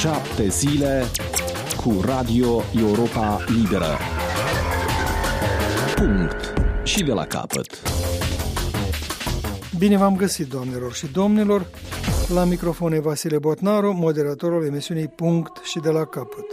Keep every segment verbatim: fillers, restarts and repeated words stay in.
Șapte zile cu Radio Europa Liberă. Punct. Și de la capăt. Bine v-am găsit, doamnelor și domnilor. La microfon e Vasile Botnaru, moderatorul emisiunii Punct și de la capăt.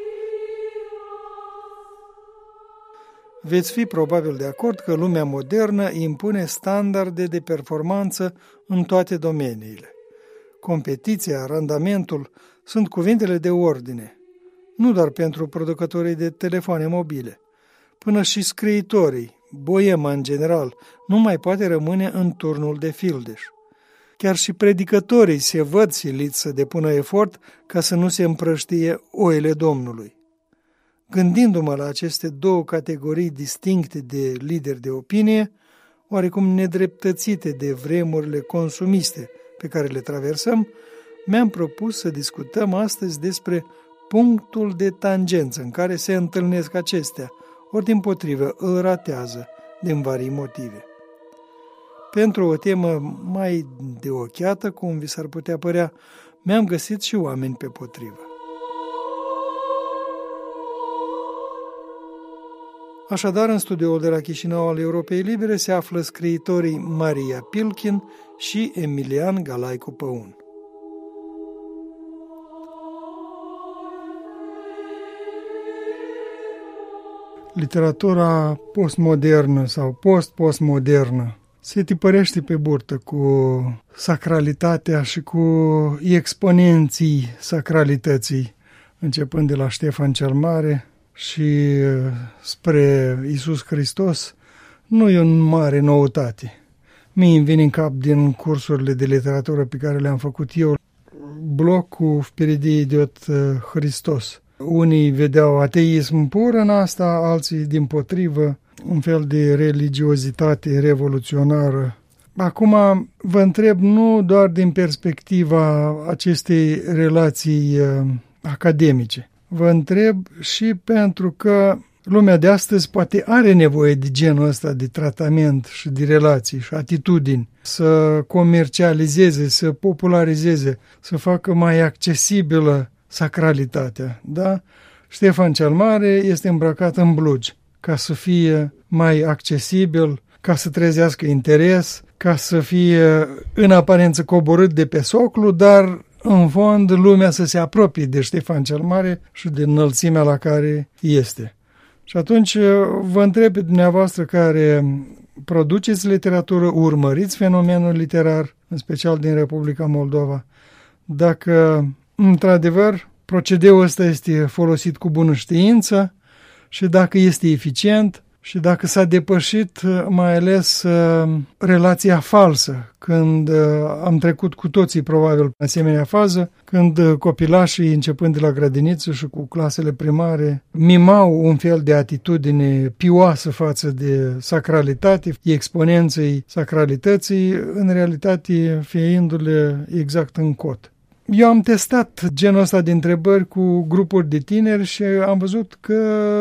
Veți fi probabil de acord că lumea modernă impune standarde de performanță în toate domeniile. Competiția, randamentul sunt cuvintele de ordine, nu doar pentru producătorii de telefoane mobile. Până și scriitorii, boema în general, nu mai poate rămâne în turnul de fildeș. Chiar și predicătorii se văd siliți să depună efort ca să nu se împrăștie oile Domnului. Gândindu-mă la aceste două categorii distincte de lideri de opinie, oarecum nedreptățite de vremurile consumiste pe care le traversăm, mi-am propus să discutăm astăzi despre punctul de tangență în care se întâlnesc acestea, ori dimpotrivă îl ratează din varii motive. Pentru o temă mai de ochiată, cum vi s-ar putea părea, mi-am găsit și oameni pe potrivă. Așadar, în studioul de la Chișinău al Europei Libere se află scriitorii Maria Pilkin și Emilian Galaicu Păun. Literatura postmodernă sau post-postmodernă se tipărește pe burtă cu sacralitatea și cu exponenții sacralității, începând de la Ștefan cel Mare și spre Iisus Hristos. Nu e o mare noutate. Mie îmi vine în cap din cursurile de literatură pe care le-am făcut eu blocul Впереди идет Hristos. Unii vedeau ateism pur în asta, alții dimpotrivă, un fel de religiozitate revoluționară. Acum vă întreb nu doar din perspectiva acestei relații academice. Vă întreb și pentru că lumea de astăzi poate are nevoie de genul ăsta de tratament și de relații și atitudini, să comercializeze, să popularizeze, să facă mai accesibilă sacralitatea, da? Ștefan cel Mare este îmbrăcat în blugi ca să fie mai accesibil, ca să trezească interes, ca să fie în aparență coborât de pe soclu, dar în fond lumea să se apropie de Ștefan cel Mare și de înălțimea la care este. Și atunci vă întreb pe dumneavoastră care produceți literatură, urmăriți fenomenul literar, în special din Republica Moldova, dacă într-adevăr procedeul ăsta este folosit cu bună știință și dacă este eficient și dacă s-a depășit mai ales relația falsă, când am trecut cu toții probabil în asemenea fază, când copilașii, începând de la grădiniță și cu clasele primare, mimau un fel de atitudine pioasă față de sacralitate, exponenței sacralității, în realitate fiindu-le exact în cot. Eu am testat genul ăsta de întrebări cu grupuri de tineri și am văzut că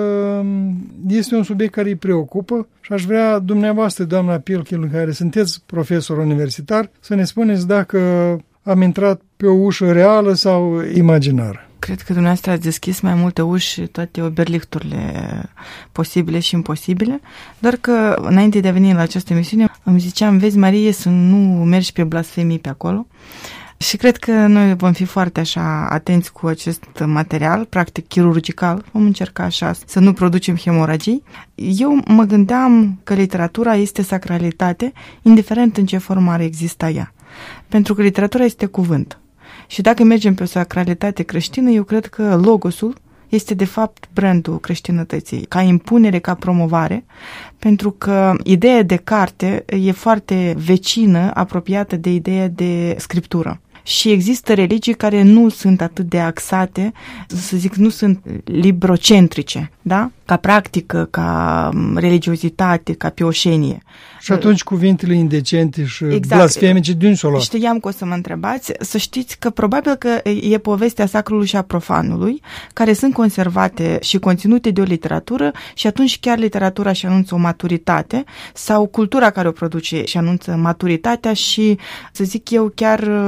este un subiect care îi preocupă și aș vrea dumneavoastră, doamna Pilkin, care sunteți profesor universitar, să ne spuneți dacă am intrat pe o ușă reală sau imaginară. Cred că dumneavoastră ați deschis mai multe uși, toate oberlichturile posibile și imposibile, doar că înainte de a veni la această emisiune îmi ziceam, vezi, Marie, să nu mergi pe blasfemii pe acolo. Și cred că noi vom fi foarte așa atenți cu acest material, practic chirurgical, vom încerca așa să nu producem hemoragii. Eu mă gândeam că literatura este sacralitate, indiferent în ce formă ar exista ea. Pentru că literatura este cuvânt. Și dacă mergem pe o sacralitate creștină, eu cred că logosul este de fapt brandul creștinătății, ca impunere, ca promovare, pentru că ideea de carte e foarte vecină, apropiată de ideea de scriptură. Și există religii care nu sunt atât de axate, să zic, nu sunt librocentrice, da? Ca practică, ca religiozitate, ca pioșenie. Și atunci cuvintele indecente și exact. Blasfemice din s-o luat. Știam că o să mă întrebați, să știți că probabil că e povestea sacrului și a profanului, care sunt conservate și conținute de o literatură și atunci chiar literatura și anunță o maturitate sau cultura care o produce și anunță maturitatea și, să zic eu, chiar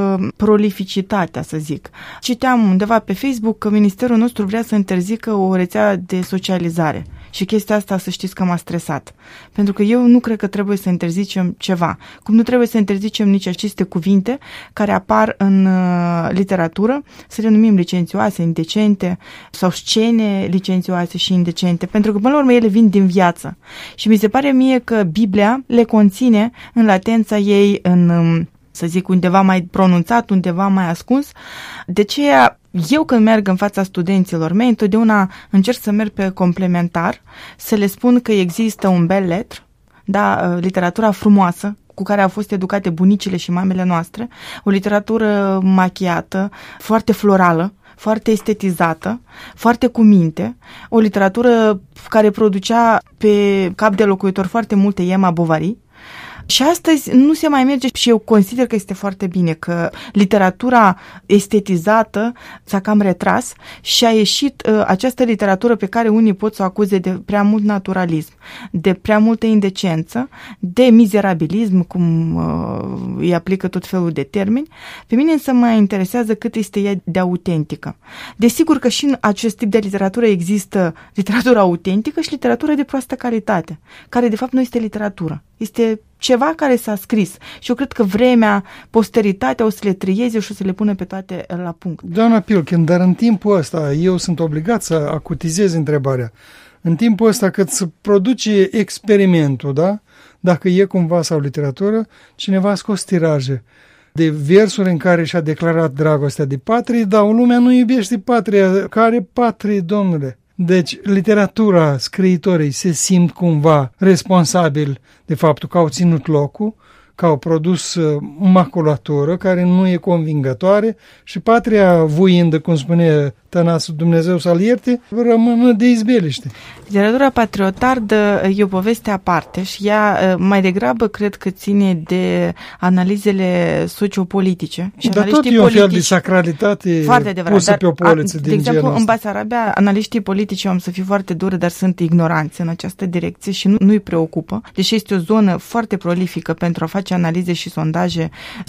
prolificitatea, să zic. Citeam undeva pe Facebook că ministerul nostru vrea să interzică o rețea de socializare. Și chestia asta, să știți că m-a stresat. Pentru că eu nu cred că trebuie să interzicem ceva. Cum nu trebuie să interzicem nici aceste cuvinte care apar în uh, literatură, să le numim licențioase, indecente, sau scene licențioase și indecente. Pentru că, până la urmă, ele vin din viață. Și mi se pare mie că Biblia le conține în latența ei, în, um, să zic, undeva mai pronunțat, undeva mai ascuns. De aceea, eu când merg în fața studenților mei, întotdeauna încerc să merg pe complementar, să le spun că există un bel letr, da, literatura frumoasă, cu care au fost educate bunicile și mamele noastre, o literatură machiată, foarte florală, foarte estetizată, foarte cu minte, o literatură care producea pe cap de locuitor foarte multe Emma Bovary. Și astăzi nu se mai merge și eu consider că este foarte bine că literatura estetizată s-a cam retras și a ieșit uh, această literatură pe care unii pot să o acuze de prea mult naturalism, de prea multă indecență, de mizerabilism, cum uh, îi aplică tot felul de termeni. Pe mine însă mă interesează cât este ea de autentică. Desigur că și în acest tip de literatură există literatura autentică și literatura de proastă calitate, care de fapt nu este literatură. Este ceva care s-a scris și eu cred că vremea, posteritatea o să le trieze și o să le pună pe toate la punct. Doamna Pilkin, dar în timpul ăsta eu sunt obligat să acutizez întrebarea. În timpul ăsta cât se produce experimentul, da? Dacă e cumva sau literatură, cineva a scos tiraje de versuri în care și-a declarat dragostea de patrie, dar lumea nu iubește patria. Care patrie, domnule? Deci, literatura, scriitorii se simt cumva responsabili de faptul că au ținut locul, că au produs maculatură care nu e convingătoare și patria voind, cum spune Tănasul, Dumnezeu să-l ierte, rămână de izbeliște. Literatura patriotardă e o poveste aparte și ea mai degrabă cred că ține de analizele sociopolitice. Și dar tot e un fel de sacralitate pusă pe o poliță din de exemplu, genul în Basarabia, analiștii politici, eu am să fiu foarte dură, dar sunt ignoranți în această direcție și nu, nu-i preocupă, deși este o zonă foarte prolifică pentru a face analize și sondaje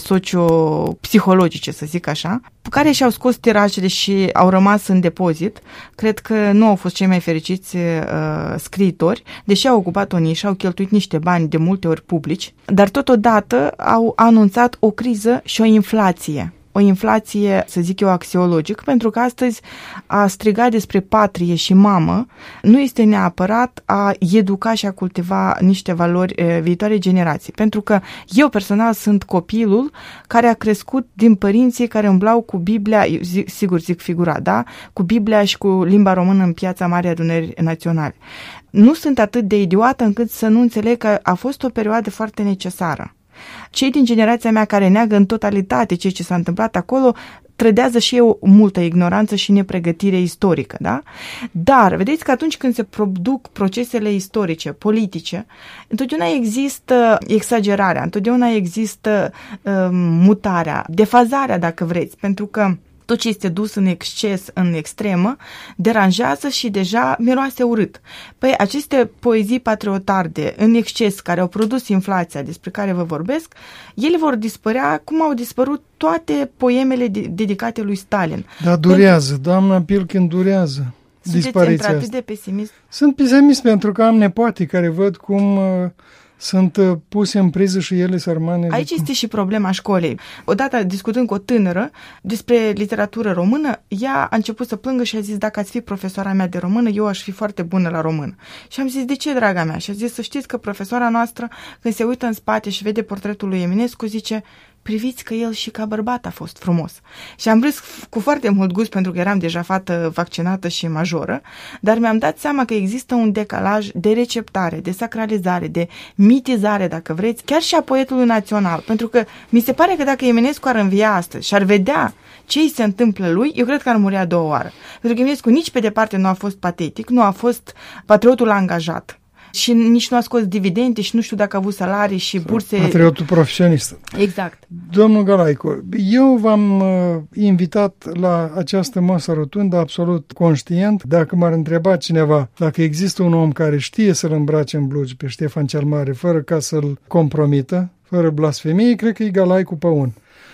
socio-psihologice, să zic așa, care și-au scos tirajele și au rămas în depozit. Cred că nu au fost cei mai fericiți uh, scriitori, deși au ocupat o nișă, au cheltuit niște bani de multe ori publici, dar totodată au anunțat o criză și o inflație. O inflație, să zic eu, axiologic, pentru că astăzi a striga despre patrie și mamă nu este neapărat a educa și a cultiva niște valori e, viitoare generații. Pentru că eu personal sunt copilul care a crescut din părinții care îmblau cu Biblia, zic, sigur zic figurat, da? Cu Biblia și cu limba română în Piața Marii Adunări Naționale. Nu sunt atât de idiotă încât să nu înțeleg că a fost o perioadă foarte necesară. Cei din generația mea care neagă în totalitate ceea ce s-a întâmplat acolo trădează și eu multă ignoranță și nepregătire istorică, da? Dar, vedeți că atunci când se produc procesele istorice, politice, întotdeauna există exagerarea, întotdeauna există um, mutarea, defazarea, dacă vreți, pentru că tot ce este dus în exces, în extremă, deranjează și deja miroase urât. Păi aceste poezii patriotarde în exces care au produs inflația despre care vă vorbesc, ele vor dispărea cum au dispărut toate poemele de- dedicate lui Stalin. Dar durează, pentru... doamna Pilkin, durează. Sunteți într-atât de pesimist? Sunt pesimist pentru că am nepoate care văd cum... Uh... sunt puse în priză și ele sărmane. Aici este și problema școlii. Odată discutând cu o tânără despre literatură română, ea a început să plângă și a zis, dacă ați fi profesoara mea de română, eu aș fi foarte bună la română. Și am zis, de ce, draga mea? Și a zis, să știți că profesoara noastră, când se uită în spate și vede portretul lui Eminescu, zice, priviți că el și ca bărbat a fost frumos. Și am râs cu foarte mult gust pentru că eram deja fată vaccinată și majoră, dar mi-am dat seama că există un decalaj de receptare, de sacralizare, de mitizare, dacă vreți, chiar și a poetului național. Pentru că mi se pare că dacă Eminescu ar învia astăzi și ar vedea ce îi se întâmplă lui, eu cred că ar murea două oară. Pentru că Eminescu nici pe departe nu a fost patetic, nu a fost patriotul angajat. Și nici nu a scos dividende și nu știu dacă a avut salarii și burse... Patriotul profesionist. Exact. Domnul Galaico, eu v-am uh, invitat la această masă rotundă absolut conștient. Dacă m-ar întreba cineva dacă există un om care știe să-l îmbrace în blugi pe Ștefan cel Mare fără ca să-l compromită, fără blasfemie, cred că e Galaicu Păun.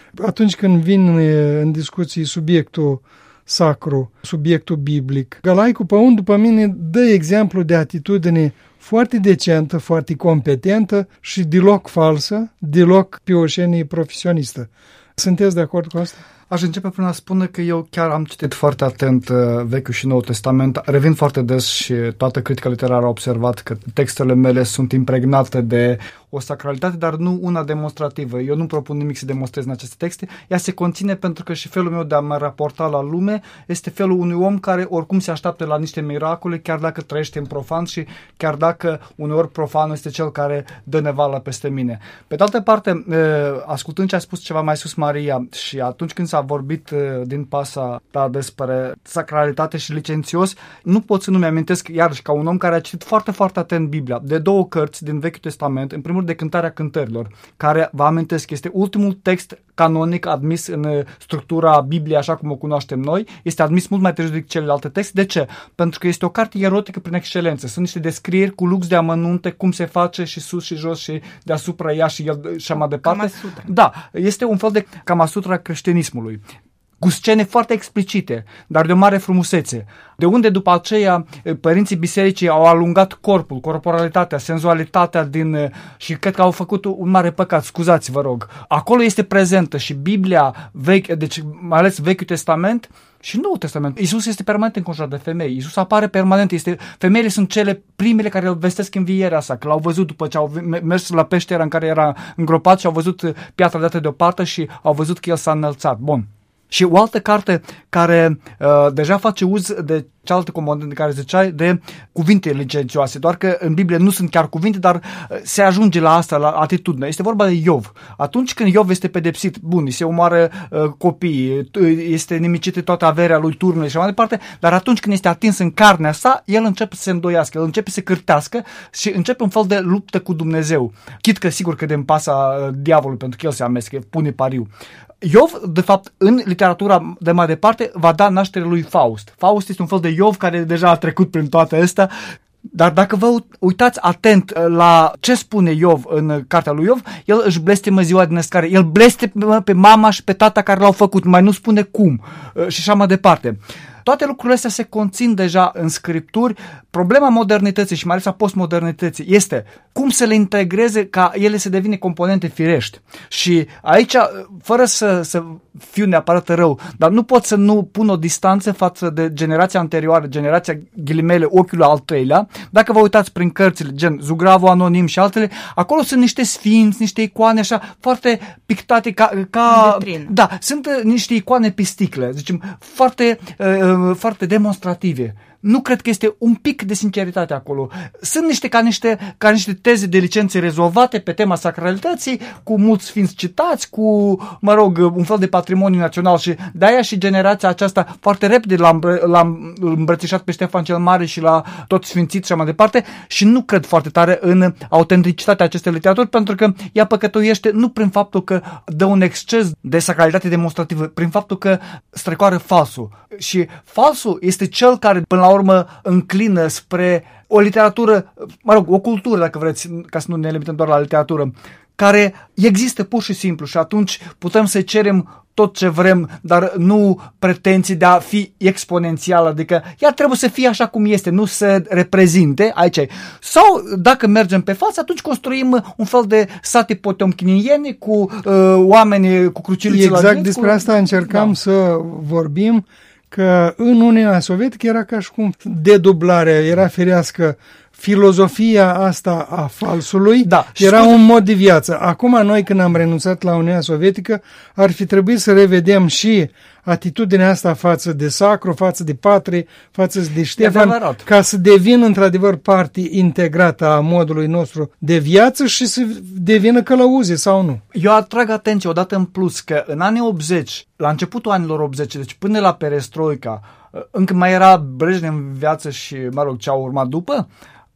Atunci când vin în discuții subiectul sacru, subiectul biblic, Galaicul Păun, după mine, dă exemplu de atitudine foarte decentă, foarte competentă și deloc falsă, deloc pioșenie profesionistă. Sunteți de acord cu asta? Aș începe prin a spune că eu chiar am citit foarte atent uh, Vechiul și Noul Testament. Revin foarte des și toată critica literară a observat că textele mele sunt impregnate de o sacralitate, dar nu una demonstrativă. Eu nu propun nimic să demonstrez în aceste texte. Ea se conține pentru că și felul meu de a mă raporta la lume este felul unui om care oricum se așteaptă la niște miracole, chiar dacă trăiește în profan și chiar dacă uneori profanul este cel care dă nevală peste mine. Pe de altă parte, uh, ascultând ce a spus ceva mai sus Maria și atunci când s-a vorbit din pasa ta despre sacralitate și licențios, nu pot să nu-mi amintesc, iarăși, ca un om care a citit foarte, foarte atent Biblia, de două cărți din Vechiul Testament, în primul rând de Cântarea Cântărilor, care, vă amintesc, este ultimul text canonic admis în structura Bibliei așa cum o cunoaștem noi, este admis mult mai târziu decât celelalte texte. De ce? Pentru că este o carte erotică prin excelență. Sunt niște descrieri cu lux de amănunte, cum se face și sus și jos și deasupra ea și el și mai departe. Kamasutra. Da, este un fel de Kamasutra creștinismului, cu scene foarte explicite, dar de o mare frumusețe. De unde după aceea părinții bisericii au alungat corpul, corporalitatea, senzualitatea din, și cred că au făcut un mare păcat, scuzați vă rog. Acolo este prezentă și Biblia veche, deci mai ales Vechiul Testament și Noul Testament. Iisus este permanent înconjurat de femei. Iisus apare permanent. Este, femeile sunt cele primele care îl vestesc învierea sa, că l-au văzut după ce au mers la peștera în care era îngropat și au văzut piatra dată deoparte și au văzut că el s-a înălțat. Bun. Și o altă carte care uh, deja face uz de cealaltă comandă de care ziceai, de cuvinte licențioase, doar că în Biblie nu sunt chiar cuvinte, dar uh, se ajunge la asta, la atitudine. Este vorba de Iov. Atunci când Iov este pedepsit, bun, îi se omoară uh, copiii, este nimicită toată averea lui, turnurile și mai departe, dar atunci când este atins în carnea sa, el începe să se îndoiască, el începe să se cârtească și începe un fel de luptă cu Dumnezeu. Chit că sigur că de în pasa uh, diavolului, pentru că el se amestecă, pune pariu. Iov, de fapt, în literatura de mai departe, va da naștere lui Faust. Faust este un fel de Iov care deja a trecut prin toate astea, dar dacă vă uitați atent la ce spune Iov în cartea lui Iov, el își blestemă ziua din născare, el blestemă pe mama și pe tata care l-au făcut, mai nu spune cum și așa mai departe. Toate lucrurile astea se conțin deja în scripturi. Problema modernității și mai ales a postmodernității este cum să le integreze ca ele să devină componente firești. Și aici, fără să, să fiu neapărat rău, dar nu pot să nu pun o distanță față de generația anterioară, generația ghilimele ochiului al treilea. Dacă vă uitați prin cărțile, gen Zugravu Anonim și altele, acolo sunt niște sfinți, niște icoane așa foarte pictate ca... ca da, sunt niște icoane pisticle, zicem, foarte... Uh, foarte demonstrative. Nu cred că este un pic de sinceritate acolo. Sunt niște ca niște, ca niște teze de licențe rezolvate pe tema sacralității, cu mulți sfinți citați, cu, mă rog, un fel de patrimoniu național și de-aia și generația aceasta foarte repede l-a, l-a îmbrățișat pe Ștefan cel Mare și la toți sfințiți și mai departe și nu cred foarte tare în autenticitatea acestei literaturi pentru că ea păcătuiește nu prin faptul că dă un exces de sacralitate demonstrativă, prin faptul că strecoară falsul. Și falsul este cel care până la urmă înclină spre o literatură, mă rog, o cultură, dacă vreți, ca să nu ne limităm doar la literatură, care există pur și simplu și atunci putem să cerem tot ce vrem, dar nu pretenții de a fi exponențial, adică ea trebuie să fie așa cum este, nu să reprezinte, aici e. Sau dacă mergem pe față, atunci construim un fel de sate potemkiniene cu uh, oameni cu crucilițe exact la zi. Exact despre cu... asta încercam da. să vorbim, că în Uniunea Sovietică era ca și cum dedublarea era firească, filozofia asta a falsului da, era un mod de viață. Acum noi când am renunțat la Uniunea Sovietică ar fi trebuit să revedem și atitudinea asta față de sacru, față de patrie, față de Ștefan, ca să devină într-adevăr parte integrată a modului nostru de viață și să devină călăuze sau nu. Eu atrag atenție odată în plus că în anii optzeci, la începutul anilor optzeci, deci până la perestroica, încă mai era Brejnev în viață și, mă rog, ce a urmat după,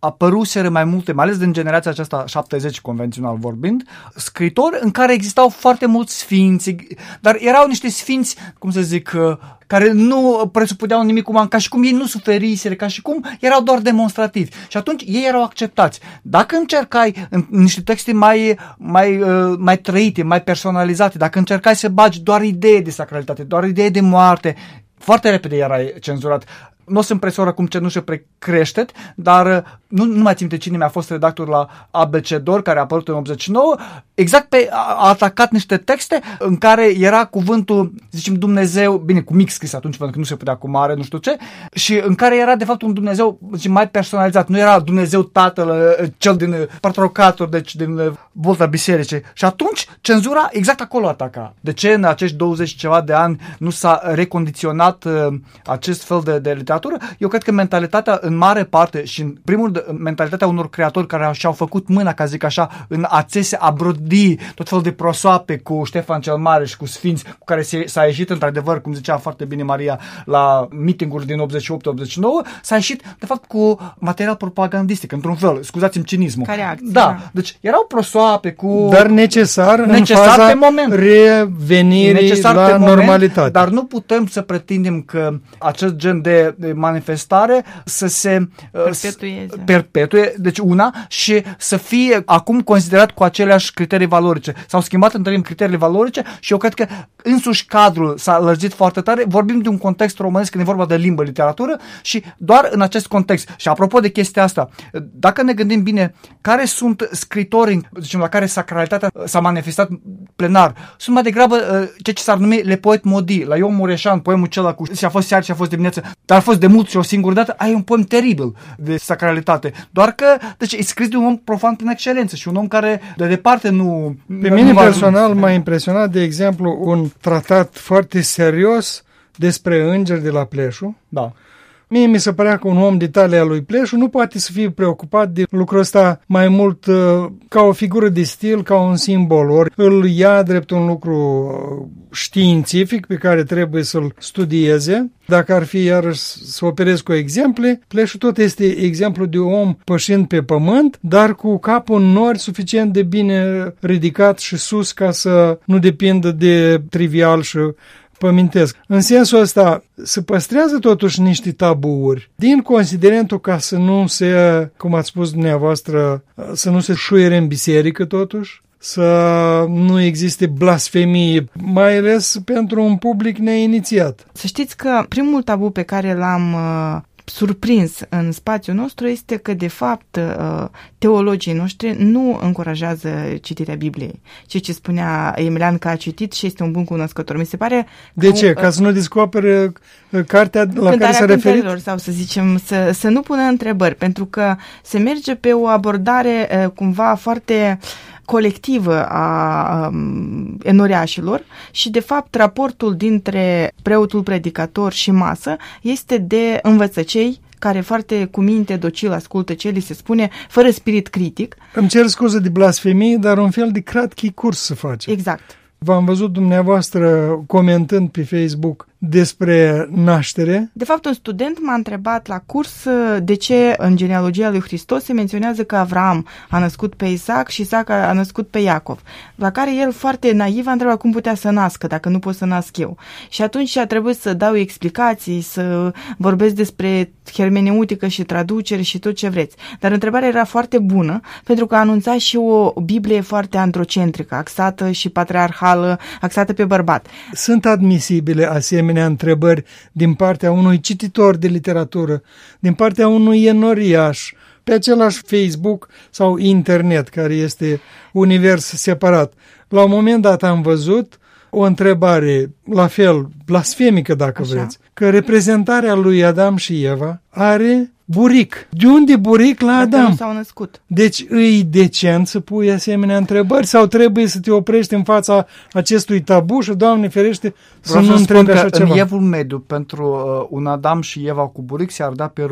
apăruseră mai multe, mai ales din generația aceasta șaptezeci convențional vorbind, scritori în care existau foarte mulți sfinți, dar erau niște sfinți, cum să zic, care nu presupuneau nimic uman, ca și cum ei nu suferiseră, ca și cum erau doar demonstrativi. Și atunci ei erau acceptați. Dacă încercai în niște texte mai, mai, mai trăite, mai personalizate, dacă încercai să bagi doar idei de sacralitate, doar idei de moarte, foarte repede erai cenzurat. Nu o să-mi presor acum cenușă precreștet, dar nu, nu mai țin de cine mi-a fost redactor la A B C Dor, care a apărut în optzeci și nouă, exact pe, a atacat niște texte în care era cuvântul, zicem, Dumnezeu, bine, cu mic scris atunci, pentru că nu se putea cu mare, nu știu ce, și în care era, de fapt, un Dumnezeu, zicem, mai personalizat. Nu era Dumnezeu Tatăl, cel din patrocator, deci din volta bisericii. Și atunci, cenzura exact acolo ataca. De ce în acești douăzeci ceva de ani nu s-a recondiționat uh, acest fel de, de literatură? Eu cred că mentalitatea, în mare parte, și în primul rând, mentalitatea unor creatori care și-au făcut mâna, ca zic așa, în a țese, a brodi tot felul de prosoape cu Ștefan cel Mare și cu sfinți, cu care s-a ieșit, într-adevăr, cum zicea foarte bine Maria, la meeting-uri din optzeci și opt optzeci și nouă, s-a ieșit, de fapt, cu material propagandistic, într-un fel, scuzați-mi cinismul. Ca reacție, da, da, deci erau prosoape cu... Dar necesar, necesar în faza pe moment. revenirii necesar la pe moment, normalitate. Dar nu putem să pretindem că acest gen de manifestare să se perpetueze. perpetue, deci una, și să fie acum considerat cu aceleași criterii valorice. S-au schimbat între timp criteriile valorice și eu cred că însuși cadrul s-a lărgit foarte tare. Vorbim de un context românesc când e vorba de limbă, literatură, și doar în acest context. Și apropo de chestia asta, dacă ne gândim bine, care sunt scritorii, zicem, la care sacralitatea s-a manifestat plenar, sunt mai degrabă ceea ce s-ar numi le poet modi. La Ion Mureșan, poemul acela cu și a fost seară și a fost dimineață, dar a fost de mult și o singură dată, ai un poem teribil de sacralitate. Doar că, deci, e scris de un om profan prin excelență și un om care de departe nu... Pe mine nu personal m-a impresionat, de exemplu, un tratat foarte serios despre îngeri de la Pleșu. Da. Mie mi se părea că un om de talia lui Pleșu nu poate să fie preocupat de lucrul ăsta mai mult uh, ca o figură de stil, ca un simbol. Ori îl ia drept un lucru științific pe care trebuie să-l studieze. Dacă ar fi iarăși să operez cu exemple, Pleșu tot este exemplu de om pășind pe pământ, dar cu capul în nori suficient de bine ridicat și sus ca să nu depindă de trivial și pămintesc. În sensul ăsta se păstrează totuși niște tabuuri din considerentul ca să nu se, cum ați spus dumneavoastră, să nu se șuiere în biserică totuși, să nu existe blasfemie, mai ales pentru un public neinițiat. Să știți că primul tabu pe care l-am uh, surprins în spațiul nostru este că, de fapt, uh, teologii noștri nu încurajează citirea Bibliei. Ceea ce spunea Emilian că a citit și este un bun cunoscător. Mi se pare... De ce? Un, ca să nu descopere cartea la care s-a referit? Sau să zicem, să, să nu pună întrebări, pentru că se merge pe o abordare uh, cumva foarte colectivă a um, enoriașilor și, de fapt, raportul dintre preotul predicator și masă este de învățăcei care foarte cu minte docil ascultă ce li se spune, fără spirit critic. Îmi cer scuze de blasfemie, dar un fel de cratchi curs să face. Exact. V-am văzut dumneavoastră comentând pe Facebook despre naștere. De fapt, un student m-a întrebat la curs de ce în genealogia lui Hristos se menționează că Avram a născut pe Isaac și Isaac a născut pe Iacov. La care el, foarte naiv, a întrebat cum putea să nască dacă nu pot să nasc eu. Și atunci a trebuit să dau explicații, să vorbesc despre hermeneutică și traducere și tot ce vreți. Dar întrebarea era foarte bună, pentru că anunța și o Biblie foarte androcentrică, axată și patriarhală, axată pe bărbat. Sunt admisibile asemenea întrebări din partea unui cititor de literatură, din partea unui enoriaș, pe același Facebook sau internet, care este univers separat. La un moment dat am văzut o întrebare, la fel, blasfemică dacă Așa. vreți, că reprezentarea lui Adam și Eva are buric. De unde buric la Dacă Adam? nu s-au născut. Deci îi decent să pui asemenea întrebări sau trebuie să te oprești în fața acestui tabu și, Doamne ferește, să Vreau nu să întrebi spun așa că ceva? în evul mediu pentru uh, un Adam și Eva cu buric se arda pe rug.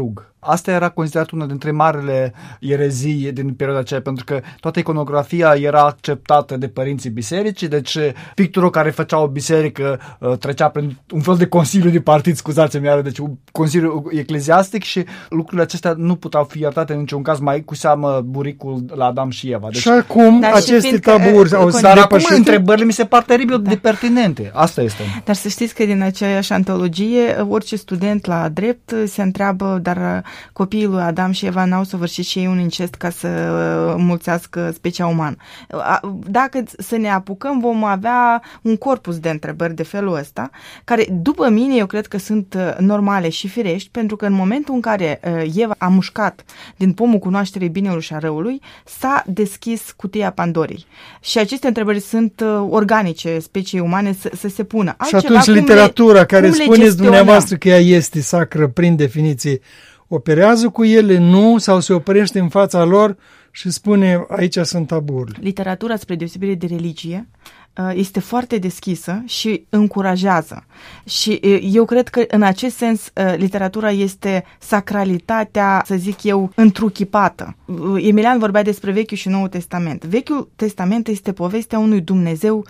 Asta era considerat una dintre marile erezii din perioada aceea, pentru că toată iconografia era acceptată de părinții bisericii, deci picturul care făcea o biserică trecea prin un fel de consiliu de partid, scuzați-mi iară, deci un consiliu ecleziastic și lucrurile acestea nu puteau fi iertate în niciun caz, mai cu seamă buricul la Adam și Eva. Deci, și acum dar aceste și taburi au dar acum întrebările mi se par teribil da. de pertinente. Asta este. Dar să știți că din aceeași antologie, orice student la drept se întreabă, dar copiii lui Adam și Eva n-au săvârșit și ei un incest ca să înmulțească specia umană. Dacă să ne apucăm, vom avea un corpus de întrebări de felul ăsta, care, după mine, eu cred că sunt normale și firești, pentru că în momentul în care Eva a mușcat din pomul cunoașterii binelui și a răului, s-a deschis cutia Pandorei. Și aceste întrebări sunt organice speciei umane să, să se pună. Altceva, și atunci literatura le, care spuneți dumneavoastră că ea este sacră prin definiție, operează cu ele, nu, sau se oprește în fața lor și spune aici sunt taburile? Literatura, spre deosebire de religie, este foarte deschisă și încurajează. Și eu cred că în acest sens literatura este sacralitatea, să zic eu, întruchipată. Emilian vorbea despre Vechiul și Noul Testament. Vechiul Testament este povestea unui Dumnezeu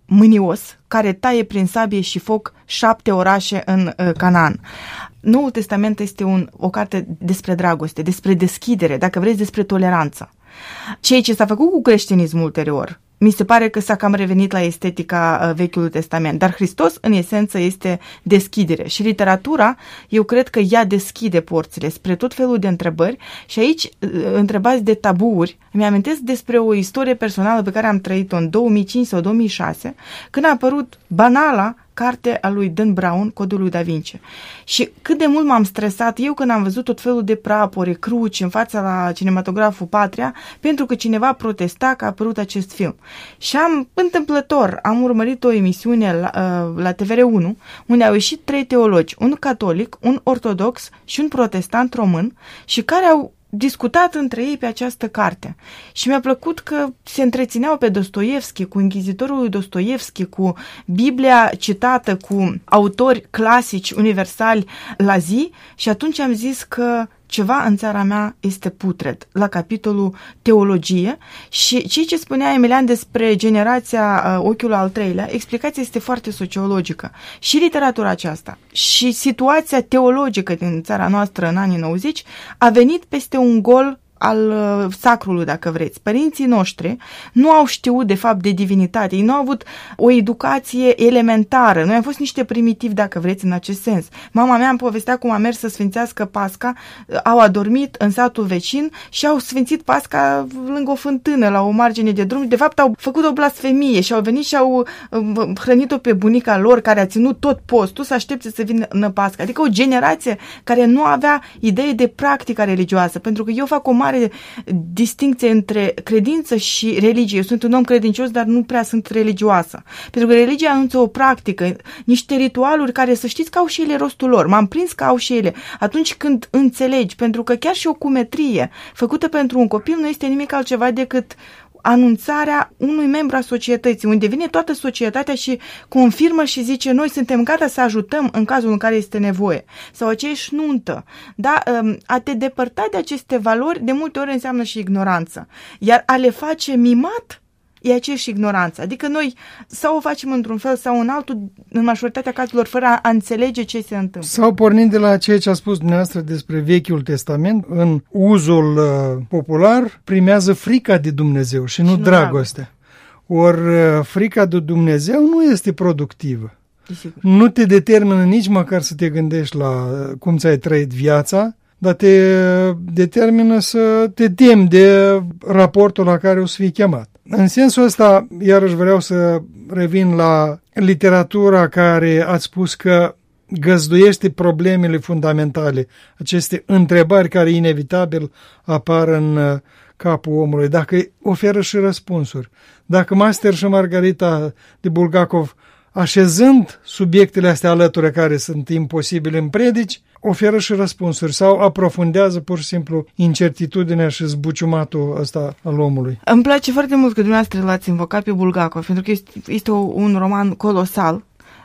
mânios care taie prin sabie și foc șapte orașe în uh, Canaan. Noul Testament este un, o carte despre dragoste, despre deschidere, dacă vreți, despre toleranță. Ceea ce s-a făcut cu creștinismul ulterior, mi se pare că s-a cam revenit la estetica uh, Vechiului Testament, dar Hristos în esență este deschidere și literatura, eu cred că ea deschide porțile spre tot felul de întrebări și aici uh, întrebați de tabuuri. Îmi amintesc despre o istorie personală pe care am trăit-o în două mii cinci sau două mii șase, când a apărut banala carte a lui Dan Brown, Codul lui Da Vinci. Și cât de mult m-am stresat eu când am văzut tot felul de prapore, cruci în fața la cinematograful Patria, pentru că cineva protesta că a apărut acest film. Și am, întâmplător, am urmărit o emisiune la, la T V R unu, unde au ieșit trei teologi, un catolic, un ortodox și un protestant român, și care au discutat între ei pe această carte. Și mi-a plăcut că se întrețineau pe Dostoievski, cu închizitorul lui Dostoievski, cu Biblia citată, cu autori clasici, universali la zi, și atunci am zis că ceva în țara mea este putred, la capitolul teologie. Și ceea ce spunea Emilian despre generația uh, ochiul al treilea, explicația este foarte sociologică. Și literatura aceasta și situația teologică din țara noastră în anii nouăzeci a venit peste un gol al uh, sacrului, dacă vreți. Părinții noștri nu au știut de fapt de divinitate, ei nu au avut o educație elementară, noi am fost niște primitivi, dacă vreți, în acest sens. Mama mea îmi povestea cum a mers să sfințească Pasca, au adormit în satul vecin și au sfințit Pasca lângă o fântână, la o margine de drum, de fapt au făcut o blasfemie și au venit și au uh, hrănit-o pe bunica lor, care a ținut tot postul, să aștepte să vină Pasca. Adică o generație care nu avea idee de practică religioasă, pentru că eu fac o mare distincție între credință și religie. Eu sunt un om credincios, dar nu prea sunt religioasă. Pentru că religia anunță o practică, niște ritualuri care, să știți că au și ele rostul lor. M-am prins că au și ele. Atunci când înțelegi, pentru că chiar și o cumetrie făcută pentru un copil nu este nimic altceva decât anunțarea unui membru a societății, unde vine toată societatea și confirmă și zice noi suntem gata să ajutăm în cazul în care este nevoie. Sau aceeași nuntă. Da? A te depărta de aceste valori de multe ori înseamnă și ignoranță. Iar a le face mimat e aceeași ignoranță. Adică noi sau o facem într-un fel sau în altul, în majoritatea cazurilor, fără a înțelege ce se întâmplă. Sau pornind de la ceea ce a spus dumneavoastră despre Vechiul Testament, în uzul uh, popular primează frica de Dumnezeu și nu, și nu dragostea. Ori uh, frica de Dumnezeu nu este productivă. Desigur. Nu te determină nici măcar să te gândești la uh, cum ți-ai trăit viața, dar te determină să te temi de raportul la care o să fii chemat. În sensul ăsta, iarăși vreau să revin la literatura care ați spus că găzduiește problemele fundamentale, aceste întrebări care inevitabil apar în capul omului, dacă oferă și răspunsuri. Dacă Master și Margarita de Bulgakov, așezând subiectele astea alături care sunt imposibile în predici, oferă și răspunsuri sau aprofundează pur și simplu incertitudinea și zbuciumatul ăsta al omului. Îmi place foarte mult că dumneavoastră l-ați invocat pe Bulgakov, pentru că este, este o, un roman colosal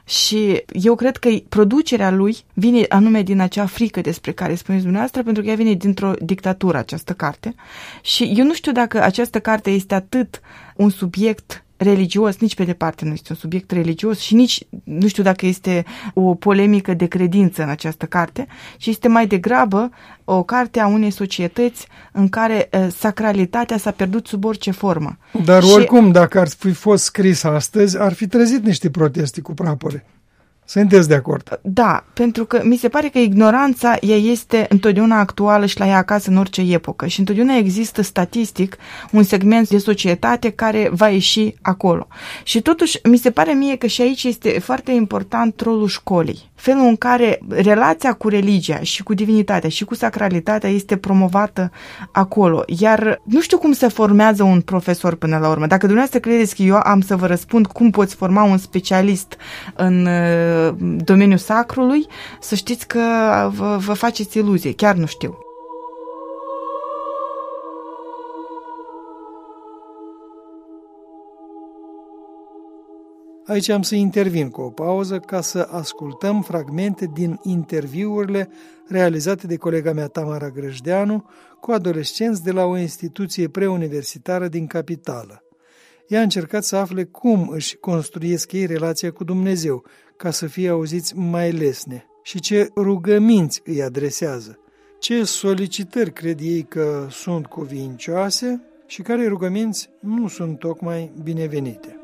Și eu cred că producerea lui vine anume din acea frică despre care spuneți dumneavoastră, pentru că ea vine dintr-o dictatură, această carte. Și eu nu știu dacă această carte este atât un subiect religios, nici pe departe nu este un subiect religios și nici nu știu dacă este o polemică de credință în această carte, ci este mai degrabă o carte a unei societăți în care uh, sacralitatea s-a pierdut sub orice formă. Dar și... oricum, dacă ar fi fost scris astăzi, ar fi trezit niște proteste cu prapore. Sunteți de acord? Da, pentru că mi se pare că ignoranța ea este întotdeauna actuală și la ea acasă în orice epocă și întotdeauna există statistic un segment de societate care va ieși acolo. Și totuși mi se pare mie că și aici este foarte important rolul școlii. Felul în care relația cu religia și cu divinitatea și cu sacralitatea este promovată acolo. Iar nu știu cum se formează un profesor până la urmă. Dacă dumneavoastră credeți că eu am să vă răspund cum poți forma un specialist în domeniul sacrului, să știți că vă, vă faceți iluzie. Chiar nu știu. Aici am să intervin cu o pauză ca să ascultăm fragmente din interviurile realizate de colega mea Tamara Grăjdeanu cu adolescenți de la o instituție preuniversitară din capitală. Ea a încercat să afle cum își construiesc ei relația cu Dumnezeu, ca să fie auziți mai lesne, și ce rugăminți îi adresează, ce solicitări cred ei că sunt cuvincioase și care rugăminți nu sunt tocmai binevenite.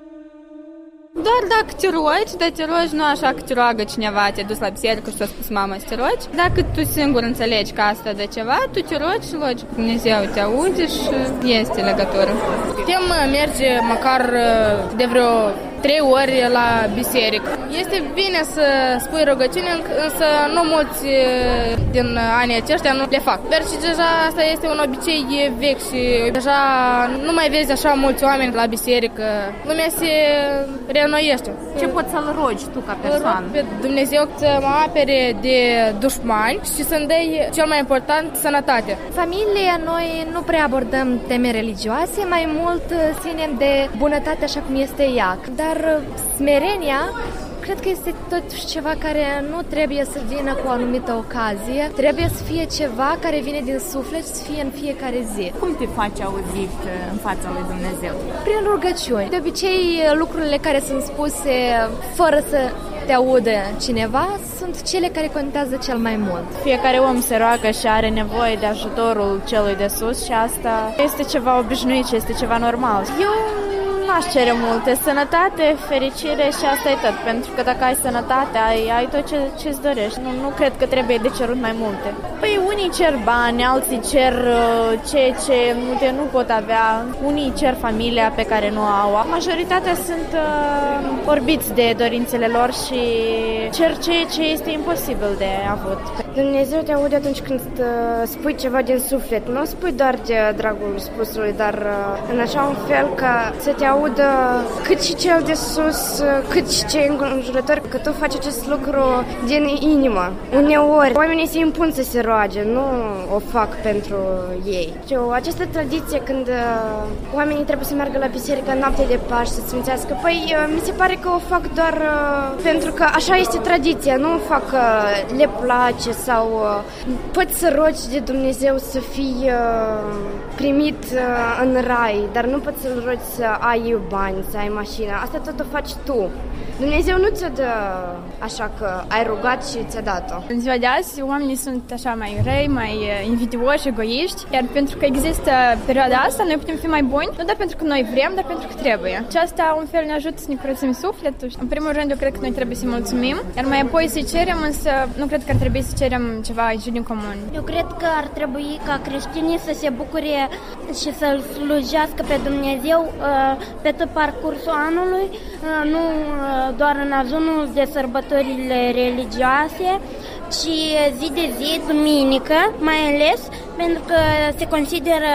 Doar dacă te rogi, dar te rogi nu așa că te roagă cineva, te-a dus la biserică și ți-a spus mama să te rogi. Dacă tu singur înțelegi că asta de ceva, tu te rogi și logic Dumnezeu te aude și este legătură. Putem merge măcar de vreo trei ori la biserică. Este bine să spui rugăciune, însă nu mulți din anii aceștia nu le fac. Dar și deja asta este un obicei vechi și deja nu mai vezi așa mulți oameni la biserică. Lumea se reînnoiește. Ce poți să-L rogi tu ca persoană? Pe Dumnezeu să mă apere de dușmani și să-mi dai cel mai important, sănătate. Familie, noi nu prea abordăm teme religioase, mai mult ținem de bunătate așa cum este ea. Dar smerenia cred că este totuși ceva care nu trebuie să vină cu o anumită ocazie, trebuie să fie ceva care vine din suflet și să fie în fiecare zi. Cum te faci auzit în fața lui Dumnezeu? Prin rugăciuni. De obicei, lucrurile care sunt spuse fără să te audă cineva sunt cele care contează cel mai mult. Fiecare om se roagă și are nevoie de ajutorul celui de sus și asta este ceva obișnuit și este ceva normal. Eu n-aș cere multe. Sănătate, fericire și asta e tot. Pentru că dacă ai sănătate, ai, ai tot ce, ce-ți dorești. Nu, nu cred că trebuie de cerut mai multe. Păi unii cer bani, alții cer uh, ceea ce multe nu pot avea. Unii cer familia pe care nu au. Majoritatea sunt uh, orbiți de dorințele lor și cer ceea ce este imposibil de avut. Dumnezeu te aude atunci când uh, spui ceva din suflet. Nu spui doar de dragul spusului, dar uh, în așa un fel că să te audă cât și cel de sus, cât și cei înconjurători, că tu faci acest lucru din inimă. Uneori, oamenii se impun să se roage, nu o fac pentru ei. Și această tradiție când uh, oamenii trebuie să meargă la biserică noapte de Paști, să simțească, păi uh, mi se pare că o fac doar uh, pentru că așa este tradiția, nu o fac că uh, le place sau uh, poți să rogi de Dumnezeu să fii uh, primit uh, în rai, dar nu poți să-L rogi să ai bani, să ai mașină. Asta tot o faci tu. Dumnezeu nu ți-o dă așa că ai rugat și ți-a dat-o. În ziua de azi, oamenii sunt așa mai răi, mai invidioși, egoiști, iar pentru că există perioada asta, noi putem fi mai buni, nu doar pentru că noi vrem, dar pentru că trebuie. Și asta, un fel, ne ajută să ne curățim sufletul. În primul rând, eu cred că noi trebuie să mulțumim, iar mai apoi să cerem, însă nu cred că ar trebui să cerem ceva aici din comun. Eu cred că ar trebui ca creștinii să se bucure și să-L slujească pe Dumnezeu pe tot parcursul anului, nu doar în ajunul de sărbătorile religioase, ci zi de zi, duminică, mai ales, pentru că se consideră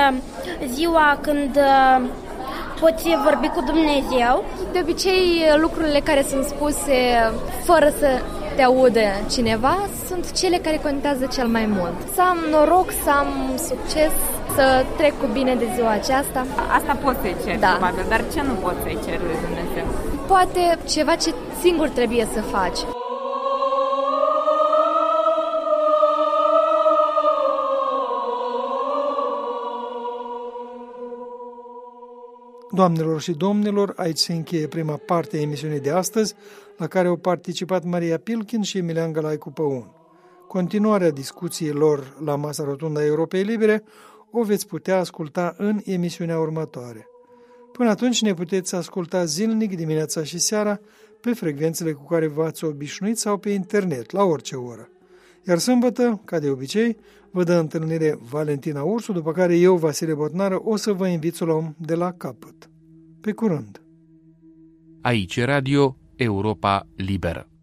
ziua când poți vorbi cu Dumnezeu. De obicei, lucrurile care sunt spuse fără să te audă cineva sunt cele care contează cel mai mult. Să am noroc, să am succes, să trec cu bine de ziua aceasta. Asta poți să-i ceri, da. Probabil, dar ce nu poți să-i ceri lui Dumnezeu? Poate ceva ce singur trebuie să faci. Doamnelor și domnilor, aici se încheie prima parte a emisiunii de astăzi, la care au participat Maria Pilkin și Emilian Gălaicu Păun. Continuarea discuției lor la masa rotundă a Europei Libere o veți putea asculta în emisiunea următoare. Până atunci ne puteți asculta zilnic, dimineața și seara, pe frecvențele cu care v-ați obișnuit sau pe internet, la orice oră. Iar sâmbătă, ca de obicei, vă dă întâlnire Valentina Ursu, după care eu, Vasile Botnară, o să vă invit să o luăm de la capăt. Pe curând! Aici Radio Europa Liberă.